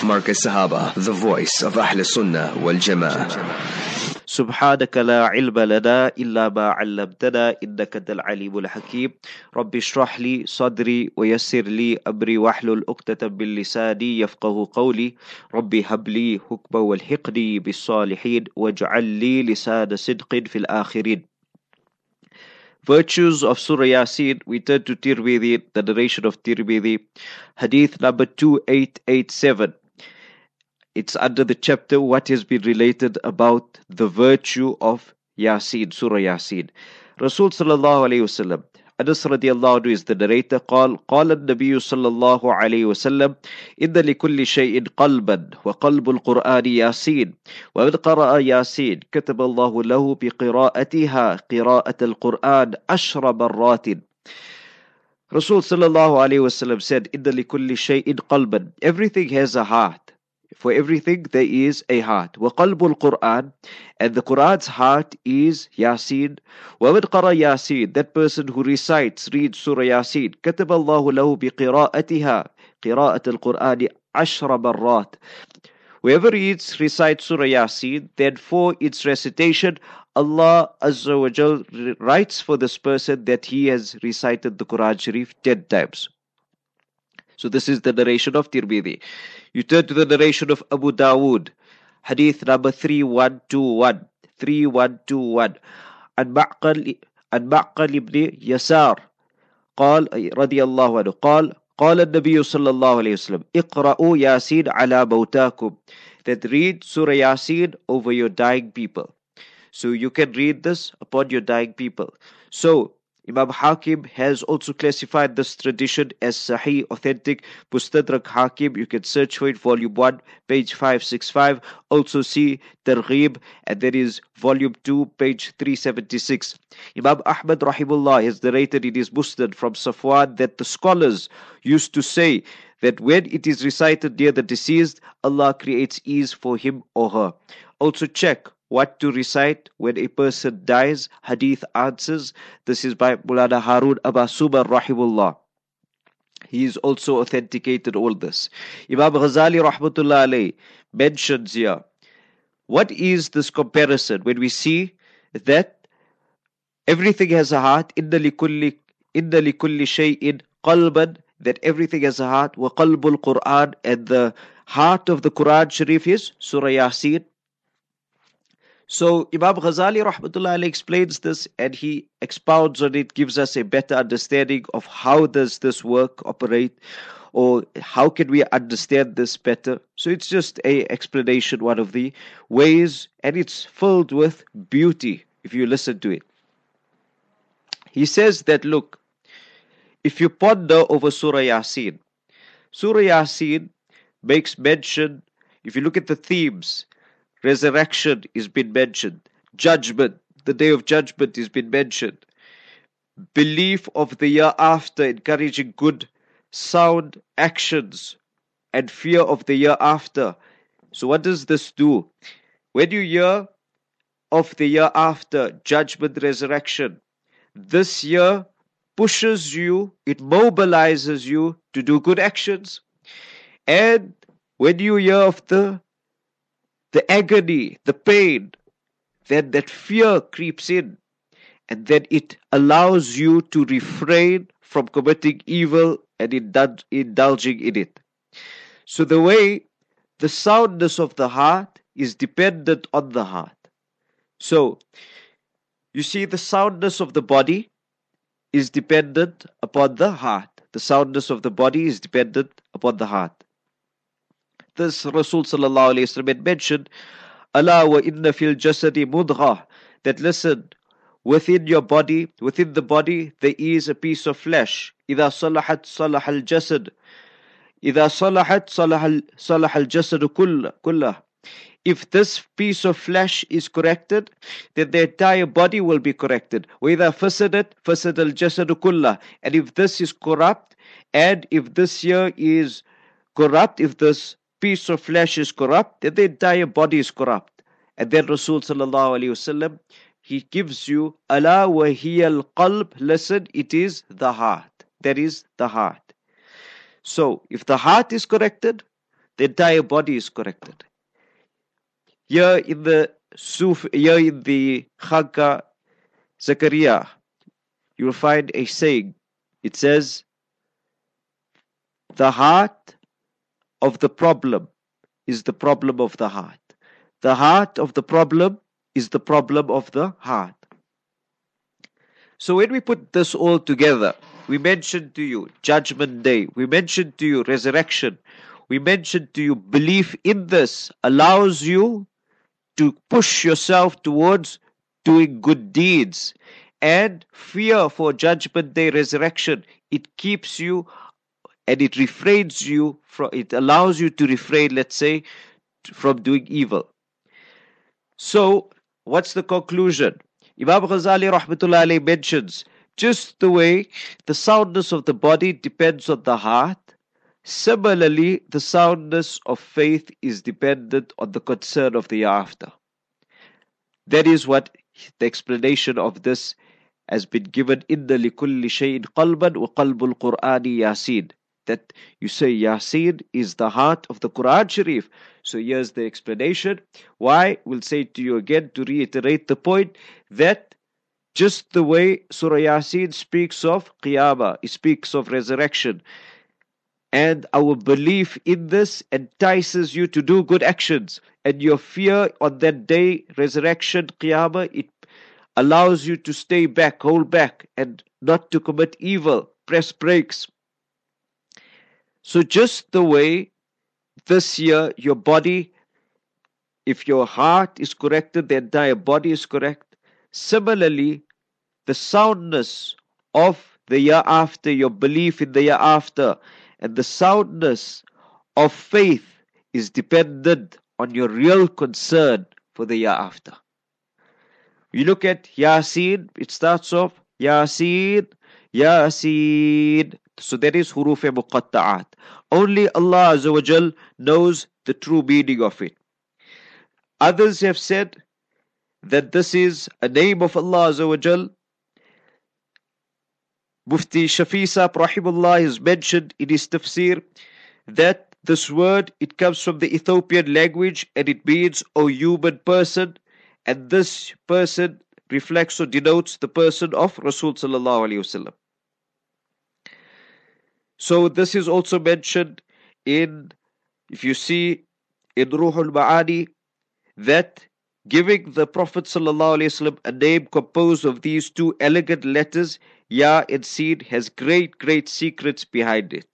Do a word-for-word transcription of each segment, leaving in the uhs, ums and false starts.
Markaz Sahaba, the voice of Ahl Sunnah wal Jama'ah. سبحانك لا علم لنا إلا ما علمتنا إنك أنت العليم الحكيم رب اشرح لي صدري ويسر لي أمري واحلل عقدة من لساني يفقه قولي رب هب لي حكما والحقني بالصالحين واجعل لي لسان صدق في الآخرين. Virtues of Surah Yasin. We turn to Tirmidhi, the narration of Tirmidhi, Hadith number two eight eight seven. It's under the chapter what has been related about the virtue of Yasin, Surah Yasin. Rasul sallallahu alayhi wasallam, Anas radiallahu anhu is the narrator, قال قال النبي صلى الله عليه وسلم إن لكل شيء قلبا وقلب القرآن ياسين ومن قرأ ياسين كتب الله له بقراءتها قراءة القرآن عشر مرات. Rasul sallallahu alayhi wasallam said, إن لكل شيء قلبا. Everything has a heart. For everything there is a heart. وَقَلْبُ الْقُرْآنِ, and the Qur'an's heart is Yasin. وَمَنْ قَرَى Yasin, that person who recites, reads Surah Yasin, كَتَبَ اللَّهُ لَهُ بِقِرَاءَتِهَا قِرَاءَةَ الْقُرْآنِ عَشْرَ مَرَّاتٍ. Whoever reads, recites Surah Yasin, then for its recitation, Allah Azza wa Jal writes for this person that he has recited the Quran Sharif ten times. So this is the narration of Tirmidhi. You turn to the narration of Abu Dawood, Hadith number three one two one. three one two one. عن معقل عن معقل ابن يسار قال رضي الله عنه قال قال النبي صلى الله عليه وسلم اقرأوا ياسين على موتاكم. That read Surah Yasin over your dying people. So you can read this upon your dying people. So Imam Hakim has also classified this tradition as Sahih, authentic. Mustadrak Hakim, you can search for it, volume one, page five sixty-five. Also see Targhib, and there is volume two, page three seventy-six. Imam Ahmad Rahimullah has narrated in his Musnad from Safwan that the scholars used to say that when it is recited near the deceased, Allah creates ease for him or her. Also check what to recite when a person dies. Hadith answers. This is by Mulana Harun Abba Subar Rahimullah. He is also authenticated all this. Imam Ghazali Rahmatullah Alayh mentions here, what is this comparison when we see that everything has a heart, inna likulli inna likulli shay'in qalban, that everything has a heart, wa qalbul Quran, and the heart of the Quran Sharif is Surah Yasin. So Imam Ghazali Rahmatullah Alayh explains this and he expounds on it, gives us a better understanding of how does this work operate, or how can we understand this better. So it's just a explanation, one of the ways, and it's filled with beauty if you listen to it. He says that, look, if you ponder over Surah Yasin, Surah Yasin makes mention, if you look at the themes, resurrection is been mentioned. Judgment, the day of judgment is been mentioned. Belief of the year after, encouraging good, sound actions, and fear of the year after. So what does this do? When you hear of the year after, judgment, resurrection, this year pushes you, it mobilizes you to do good actions. And when you hear of the the agony, the pain, then that fear creeps in, and then it allows you to refrain from committing evil and indul- indulging in it. So the way the soundness of the heart is dependent on the heart. So you see, the soundness of the body is dependent upon the heart. The soundness of the body is dependent upon the heart. This Rasul sallallahu alayhi wa sallam had mentioned, Allah wa inna fil jasadi mudghah, that listen, within your body, within the body, there is a piece of flesh. إذا صلحت صلح الجسد إذا صلحت صلح صلح الجسد كله كله. If this piece of flesh is corrected, then the entire body will be corrected. وإذا فسدت فسد الجسد كله. And if this is corrupt, and if this here is corrupt, if this piece of flesh is corrupt, then the entire body is corrupt. And then Rasul sallallahu alayhi wasallam, he gives you ala wa hiya al-qalb. Listen, it is the heart. That is the heart. So if the heart is corrected, the entire body is corrected. Here in the Suf, here in the Khanqa Zakaria, you will find a saying. It says, the heart of the problem is the problem of the heart. The heart of the problem is the problem of the heart. So when we put this all together, we mentioned to you Judgment Day, we mentioned to you resurrection, we mentioned to you belief in this allows you to push yourself towards doing good deeds, and fear for Judgment Day resurrection, it keeps you and it refrains you from, it allows you to refrain, let's say, from doing evil. So what's the conclusion? Imam Ghazali rahmatullahi alayhi mentions, just the way the soundness of the body depends on the heart, similarly the soundness of faith is dependent on the concern of the hereafter. That is what the explanation of this has been given in the لِكُلِّ شَيْءٍ قَلْبًا وَقَلْبُ الْقُرْآنِ يَاسِينَ. That you say Yasin is the heart of the Quran Sharif. So here's the explanation. Why? We'll say to you again to reiterate the point that just the way Surah Yasin speaks of Qiyamah, it speaks of resurrection, and our belief in this entices you to do good actions, and your fear on that day, resurrection, Qiyamah, it allows you to stay back, hold back, and not to commit evil, press brakes. So just the way this year your body, if your heart is corrected, the entire body is correct. Similarly, the soundness of the year after, your belief in the year after, and the soundness of faith is dependent on your real concern for the year after. You look at Yasin, it starts off Yasin, Yasin. So that is huruf muqatta'at. Only Allah Azza wa Jal knows the true meaning of it. Others have said that this is a name of Allah Azza wa Jal. Mufti Shafi Sahib rahimullah has mentioned in his tafsir that this word, it comes from the Ethiopian language and it means O human person, and this person reflects or denotes the person of Rasul sallallahu alaihi wasallam. So this is also mentioned in, if you see in Ruhul Ma'ani, that giving the Prophet sallallahu alaihi wasallam a name composed of these two elegant letters, Ya and Sin, has great, great secrets behind it.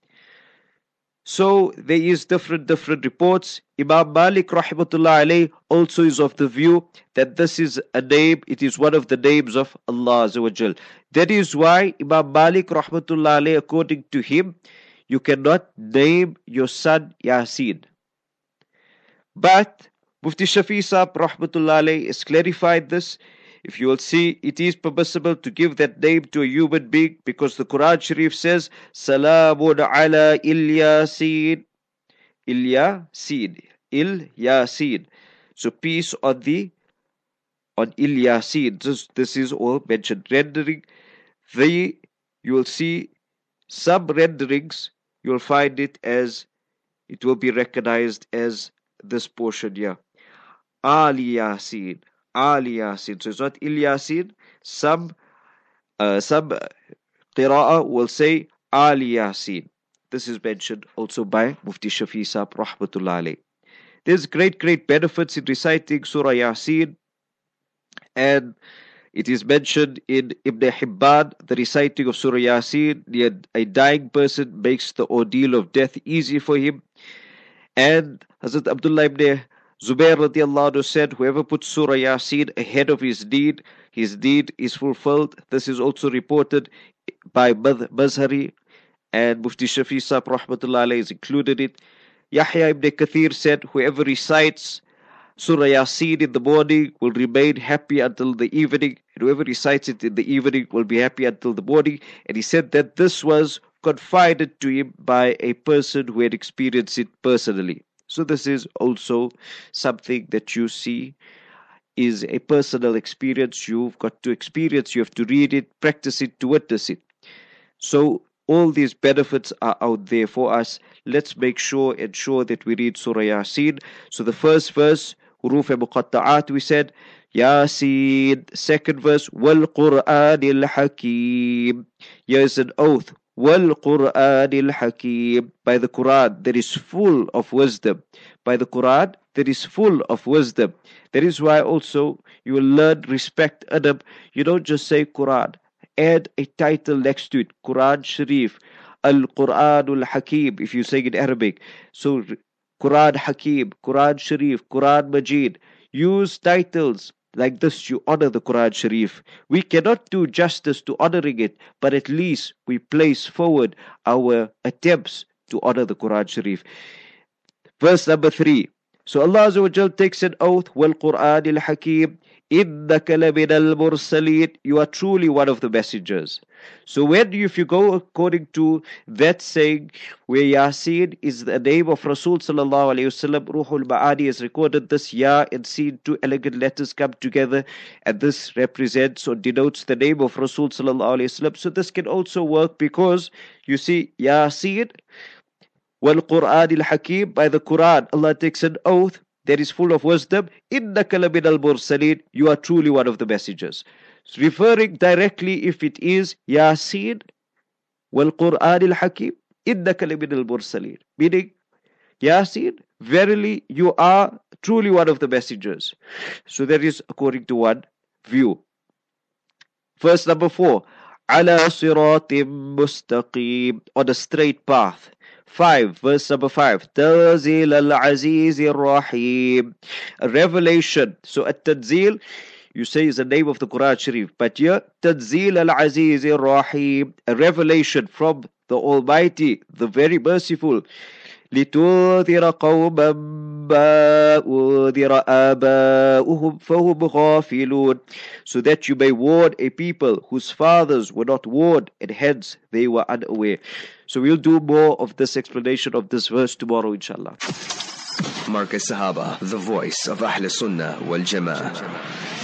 So there is different, different reports. Imam Malik rahmatullah alayh also is of the view that this is a name, it is one of the names of Allah Azza wa Jal. That is why Imam Malik rahmatullah alayh, according to him, you cannot name your son Yasin. But Mufti Shafi Sahib rahmatullah alayh has clarified this. If you will see, it is permissible to give that name to a human being because the Quran Sharif says, Salamun ala Ilyasin. Ilyasin. Ilyasin. So peace on the on Ilyasin. This, this is all mentioned. Rendering, the you will see some renderings, you will find it as, it will be recognized as this portion here. Al Yasin. Al Yasin. So it's not Il Yasin. Some uh, some qira'ah will say Al Yasin. This is mentioned also by Mufti Shafi Sahib rahmatullah alayh. There's great, great benefits in reciting Surah Yasin, and it is mentioned in Ibn Hibban, the reciting of Surah Yasin, a dying person makes the ordeal of death easy for him. And Hazrat Abdullah ibn Zubair radiallahu anhu said, whoever puts Surah Yasin ahead of his deed, his deed is fulfilled. This is also reported by Mazhari, and Mufti Shafi Sahib rahmatullah alayhi has included it. Yahya ibn Kathir said, whoever recites Surah Yasin in the morning will remain happy until the evening, and whoever recites it in the evening will be happy until the morning. And he said that this was confided to him by a person who had experienced it personally. So this is also something that you see is a personal experience. You've got to experience, you have to read it, practice it, to witness it. So All these benefits are out there for us. Let's make sure, ensure that we read Surah Yasin. So the first verse, Huruf Muqatta'at, we said, Yasin. Second verse, Wal Qur'anil Hakim. Here is an oath. Wal Qur'anil Hakim. By the Quran, that is full of wisdom. By the Quran, that is full of wisdom. That is why also you will learn respect, adab. You don't just say Quran. Add a title next to it. Quran Sharif. Al-Quranul Hakim, if you say in Arabic. So Quran Hakim, Quran Sharif, Quran Majid. Use titles like this, you honor the Quran Sharif. We cannot do justice to honoring it, but at least we place forward our attempts to honor the Quran Sharif. Verse number three. So Allah Azza wa Jal takes an oath, Wal Quranil Hakim. إِنَّكَ لَمِنَ الْمُرْسَلِينَ. You are truly one of the messengers. So when you, if you go according to that saying, where Yasin is the name of Rasul sallallahu alayhi wasallam, Ruhul Ma'ani has recorded this, Ya and Sin, two elegant letters come together, and this represents or denotes the name of Rasul sallallahu alayhi wasallam. So this can also work because you see Yasin, Wal Quran al Hakim, by the Quran, Allah takes an oath that is full of wisdom. إِنَّكَ لَمِنَ الْمُرْسَلِينَ. You are truly one of the messengers. So referring directly, if it is Yasin wal Quran al Hakim, إِنَّكَ لَمِنَ الْمُرْسَلِينَ. Meaning, Yasin, verily you are truly one of the messengers. So that is according to one view. Verse number four. عَلَى صِرَاطٍ مُسْتَقِيمٍ. On a straight path. Five, verse number five. Tanzil al-Aziz al-Rahim. A revelation. So at Tanzil, you say is the name of the Quran Sharif. But here, Tanzil al-Aziz al-Rahim. A revelation from the Almighty, the very merciful. لِتُنذِرَ قَوْمًا مَا أُنذِرَ آبَاؤُهُمْ فَهُمْ غَافِلُونَ. So that you may warn a people whose fathers were not warned, and hence they were unaware. So we'll do more of this explanation of this verse tomorrow, inshallah. Markaz Sahaba, the voice of Ahl Sunnah wal Jama'ah.